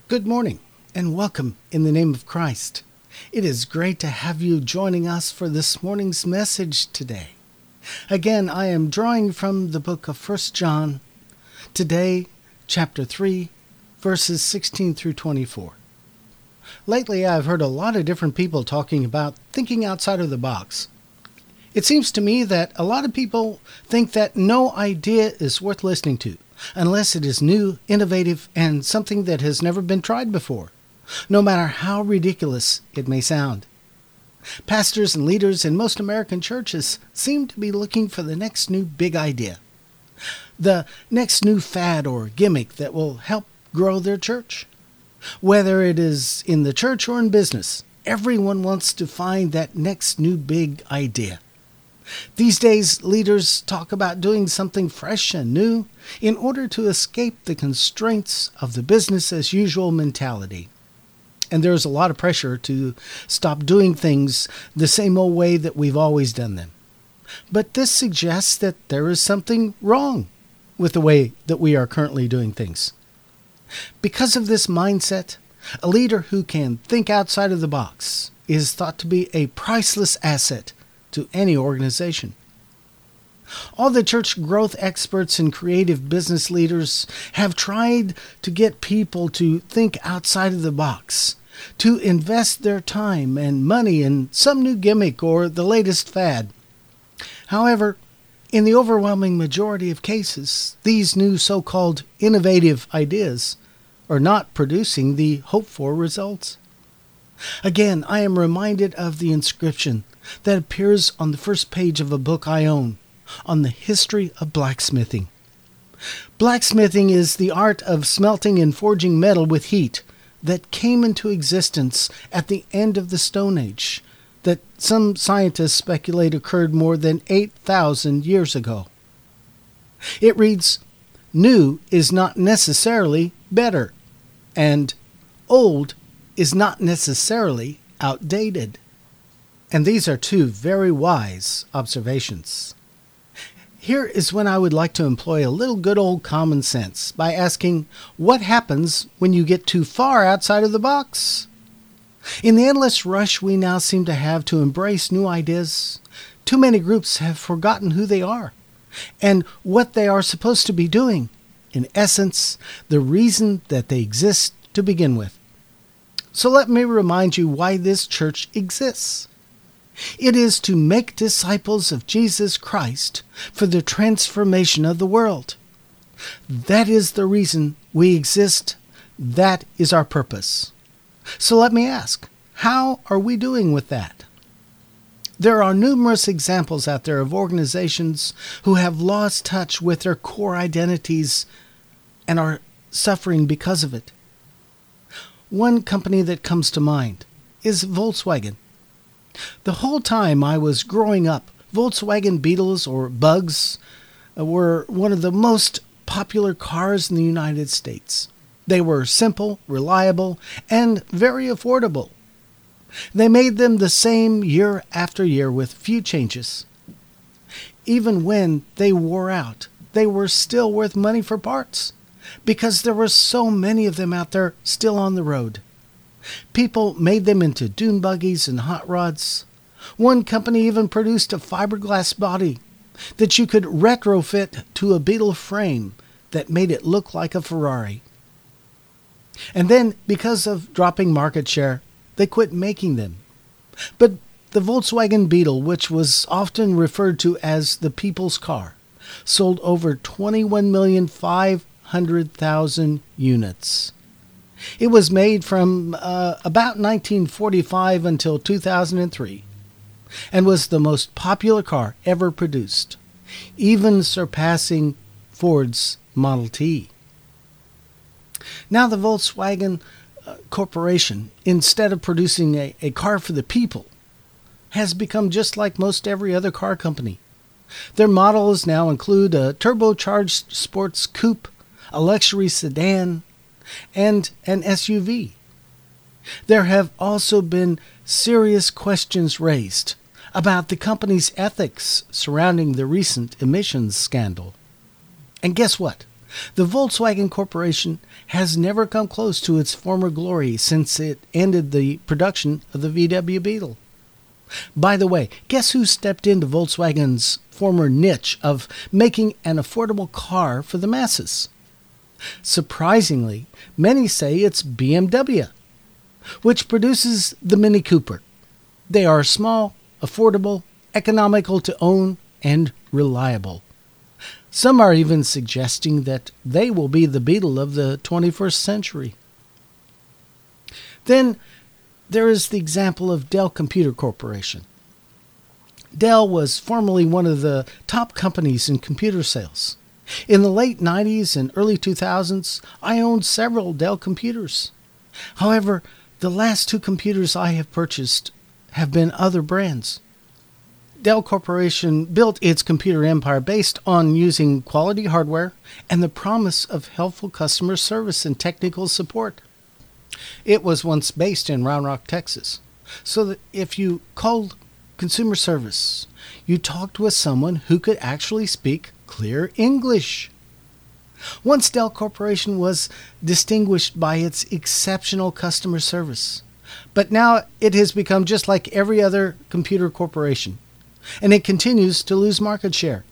Good morning and welcome in the name of Christ. It is great to have you joining us for this morning's message today. Again, I am drawing from the book of 1 John, today, chapter 3, verses 16 through 24. Lately, I've heard a lot of different people talking about thinking outside of the box. It seems to me that a lot of people think that no idea is worth listening to, unless it is new, innovative, and something that has never been tried before, no matter how ridiculous it may sound. Pastors and leaders in most American churches seem to be looking for the next new big idea, the next new fad or gimmick that will help grow their church. Whether it is in the church or in business, everyone wants to find that next new big idea. These days, leaders talk about doing something fresh and new in order to escape the constraints of the business-as-usual mentality. And there's a lot of pressure to stop doing things the same old way that we've always done them. But this suggests that there is something wrong with the way that we are currently doing things. Because of this mindset, a leader who can think outside of the box is thought to be a priceless asset to any organization. All the church growth experts and creative business leaders have tried to get people to think outside of the box, to invest their time and money in some new gimmick or the latest fad. However, in the overwhelming majority of cases, these new so-called innovative ideas are not producing the hoped-for results. Again, I am reminded of the inscription that appears on the first page of a book I own on the history of blacksmithing. Blacksmithing is the art of smelting and forging metal with heat that came into existence at the end of the Stone Age, that some scientists speculate occurred more than 8,000 years ago. It reads, "New is not necessarily better, and old is not necessarily outdated." And these are two very wise observations. Here is when I would like to employ a little good old common sense by asking, what happens when you get too far outside of the box? In the endless rush we now seem to have to embrace new ideas, too many groups have forgotten who they are and what they are supposed to be doing. In essence, the reason that they exist to begin with. So let me remind you why this church exists. It is to make disciples of Jesus Christ for the transformation of the world. That is the reason we exist. That is our purpose. So let me ask, how are we doing with that? There are numerous examples out there of organizations who have lost touch with their core identities and are suffering because of it. One company that comes to mind is Volkswagen. The whole time I was growing up, Volkswagen Beetles or Bugs were one of the most popular cars in the United States. They were simple, reliable, and very affordable. They made them the same year after year with few changes. Even when they wore out, they were still worth money for parts because there were so many of them out there still on the road. People made them into dune buggies and hot rods. One company even produced a fiberglass body that you could retrofit to a Beetle frame that made it look like a Ferrari. And then, because of dropping market share, they quit making them. But the Volkswagen Beetle, which was often referred to as the people's car, sold over 21,500,000 units. It was made from about 1945 until 2003 and was the most popular car ever produced, even surpassing Ford's Model T. Now the Volkswagen Corporation, instead of producing a car for the people, has become just like most every other car company. Their models now include a turbocharged sports coupe, a luxury sedan, and an SUV. There have also been serious questions raised about the company's ethics surrounding the recent emissions scandal. And guess what? The Volkswagen Corporation has never come close to its former glory since it ended the production of the VW Beetle. By the way, guess who stepped into Volkswagen's former niche of making an affordable car for the masses? Surprisingly, many say it's BMW, which produces the Mini Cooper. They are small, affordable, economical to own, and reliable. Some are even suggesting that they will be the Beetle of the 21st century. Then there is the example of Dell Computer Corporation. Dell was formerly one of the top companies in computer sales. In the late 90s and early 2000s, I owned several Dell computers. However, the last two computers I have purchased have been other brands. Dell Corporation built its computer empire based on using quality hardware and the promise of helpful customer service and technical support. It was once based in Round Rock, Texas, so that if you called consumer service, you talked with someone who could actually speak clear English. Once Dell Corporation was distinguished by its exceptional customer service, but now it has become just like every other computer corporation, and it continues to lose market share.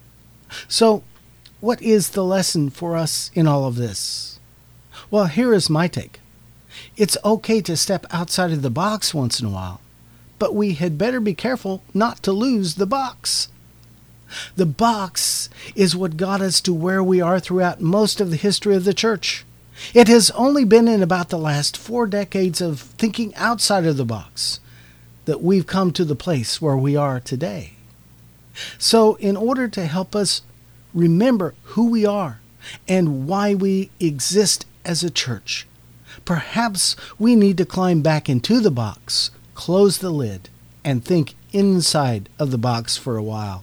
So, what is the lesson for us in all of this? Well, here is my take. It's okay to step outside of the box once in a while, but we had better be careful not to lose the box. The box is what got us to where we are throughout most of the history of the church. It has only been in about the last 4 decades of thinking outside of the box that we've come to the place where we are today. So, in order to help us remember who we are and why we exist as a church, perhaps we need to climb back into the box, close the lid, and think inside of the box for a while.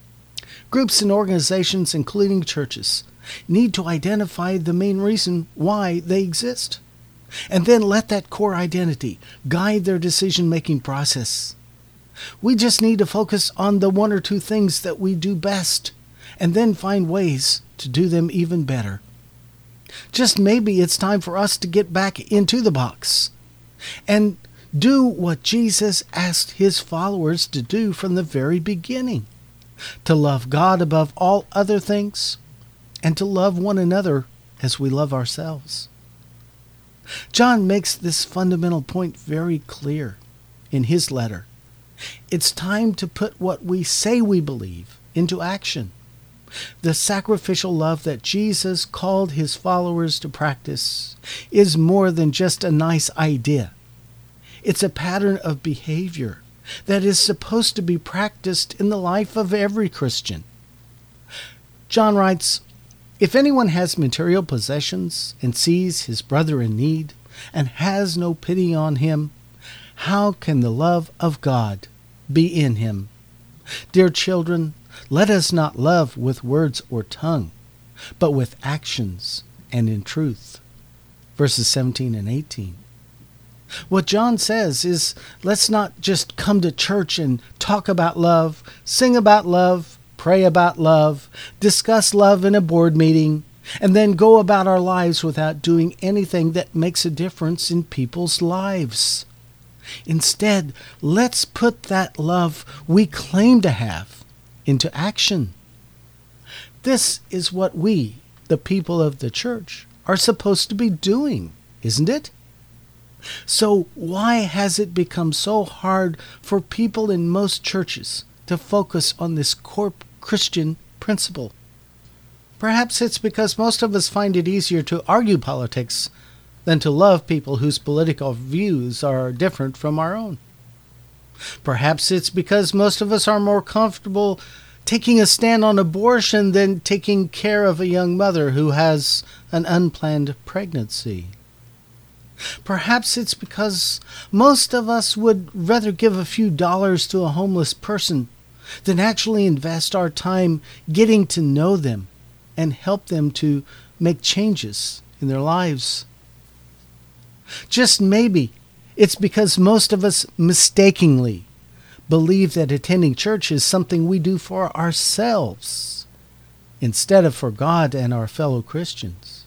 Groups and organizations, including churches, need to identify the main reason why they exist, and then let that core identity guide their decision-making process. We just need to focus on the 1 or 2 things that we do best, and then find ways to do them even better. Just maybe it's time for us to get back into the box and do what Jesus asked his followers to do from the very beginning: to love God above all other things, and to love one another as we love ourselves. John makes this fundamental point very clear in his letter. It's time to put what we say we believe into action. The sacrificial love that Jesus called his followers to practice is more than just a nice idea. It's a pattern of behavior that is supposed to be practiced in the life of every Christian. John writes, "If anyone has material possessions and sees his brother in need and has no pity on him, how can the love of God be in him? Dear children, let us not love with words or tongue, but with actions and in truth." Verses 17 and 18. What John says is, let's not just come to church and talk about love, sing about love, pray about love, discuss love in a board meeting, and then go about our lives without doing anything that makes a difference in people's lives. Instead, let's put that love we claim to have into action. This is what we, the people of the church, are supposed to be doing, isn't it? So why has it become so hard for people in most churches to focus on this core Christian principle? Perhaps it's because most of us find it easier to argue politics than to love people whose political views are different from our own. Perhaps it's because most of us are more comfortable taking a stand on abortion than taking care of a young mother who has an unplanned pregnancy. Perhaps it's because most of us would rather give a few dollars to a homeless person than actually invest our time getting to know them and help them to make changes in their lives. Just maybe it's because most of us mistakenly believe that attending church is something we do for ourselves. instead of for God and our fellow Christians.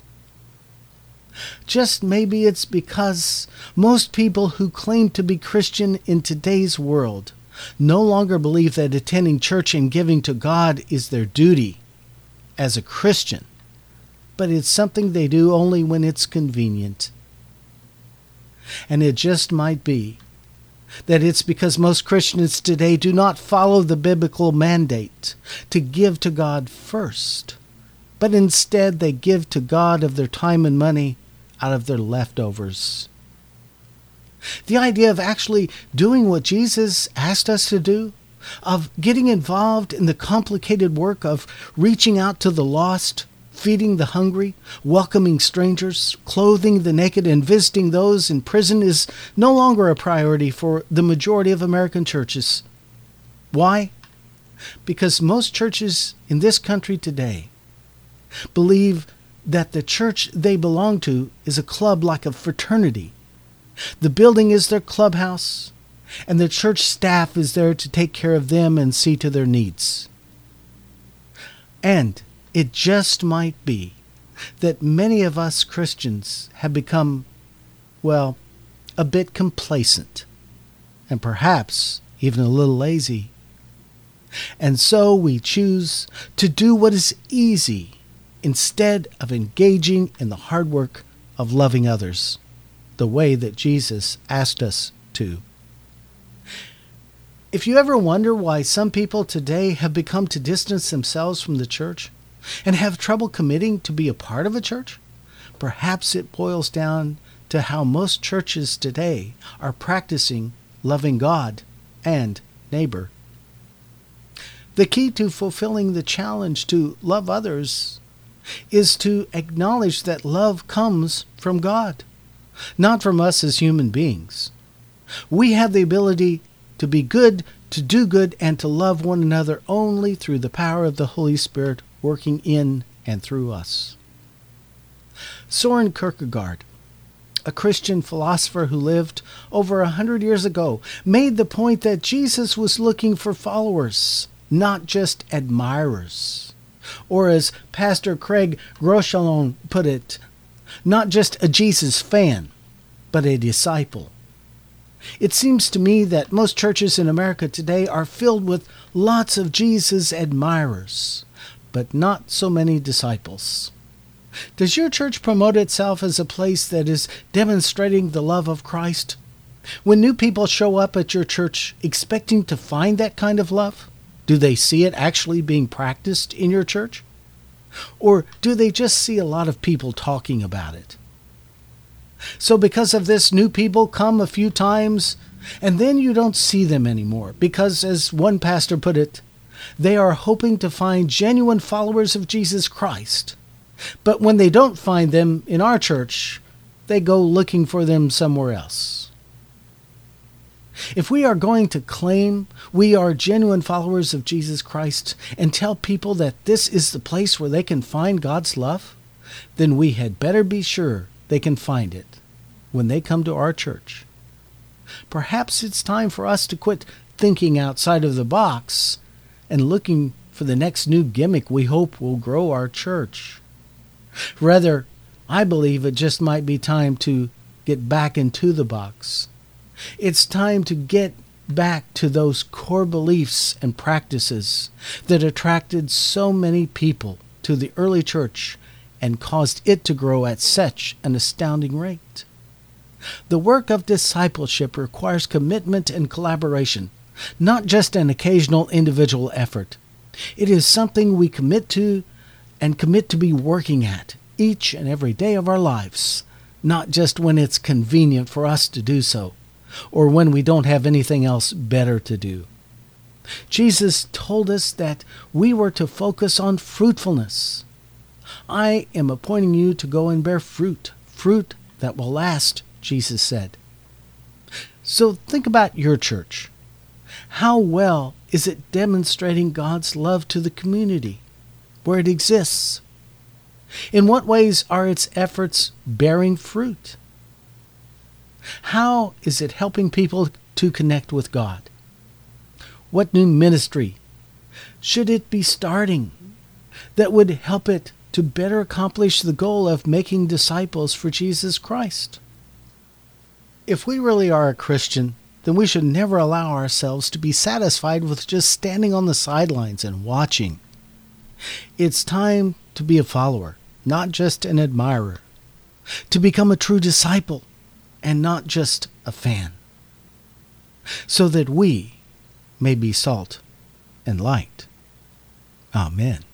Just maybe it's because most people who claim to be Christian in today's world no longer believe that attending church and giving to God is their duty as a Christian, but it's something they do only when it's convenient. And it just might be that it's because most Christians today do not follow the biblical mandate to give to God first, but instead they give to God of their time and money out of their leftovers. The idea of actually doing what Jesus asked us to do, of getting involved in the complicated work of reaching out to the lost, feeding the hungry, welcoming strangers, clothing the naked, and visiting those in prison is no longer a priority for the majority of American churches. Why? Because most churches in this country today believe that the church they belong to is a club like a fraternity. The building is their clubhouse, and the church staff is there to take care of them and see to their needs. And it just might be that many of us Christians have become, well, a bit complacent, and perhaps even a little lazy. And so we choose to do what is easy instead of engaging in the hard work of loving others the way that Jesus asked us to. If you ever wonder why some people today have become to distance themselves from the church and have trouble committing to be a part of a church, perhaps it boils down to how most churches today are practicing loving God and neighbor. The key to fulfilling the challenge to love others is to acknowledge that love comes from God, not from us as human beings. We have the ability to be good, to do good, and to love one another only through the power of the Holy Spirit working in and through us. Soren Kierkegaard, a Christian philosopher who lived over 100 years ago, made the point that Jesus was looking for followers, not just admirers. Or as Pastor Craig Groeschel put it, not just a Jesus fan, but a disciple. It seems to me that most churches in America today are filled with lots of Jesus admirers, but not so many disciples. Does your church promote itself as a place that is demonstrating the love of Christ? When new people show up at your church expecting to find that kind of love, do they see it actually being practiced in your church? Or do they just see a lot of people talking about it? So because of this, new people come a few times, and then you don't see them anymore, because, as one pastor put it, they are hoping to find genuine followers of Jesus Christ. But when they don't find them in our church, they go looking for them somewhere else. If we are going to claim we are genuine followers of Jesus Christ and tell people that this is the place where they can find God's love, then we had better be sure they can find it when they come to our church. Perhaps it's time for us to quit thinking outside of the box and looking for the next new gimmick we hope will grow our church. Rather, I believe it just might be time to get back into the box. It's time to get back to those core beliefs and practices that attracted so many people to the early church and caused it to grow at such an astounding rate. The work of discipleship requires commitment and collaboration, not just an occasional individual effort. It is something we commit to and commit to be working at each and every day of our lives, not just when it's convenient for us to do so, or when we don't have anything else better to do. Jesus told us that we were to focus on fruitfulness. I am appointing you to go and bear fruit that will last, Jesus said. So think about your church. How well is it demonstrating God's love to the community where it exists? In what ways are its efforts bearing fruit? How is it helping people to connect with God? What new ministry should it be starting that would help it to better accomplish the goal of making disciples for Jesus Christ. If we really are a Christian, then we should never allow ourselves to be satisfied with just standing on the sidelines and watching. It's time to be a follower, not just an admirer, to become a true disciple and not just a fan, so that we may be salt and light. Amen.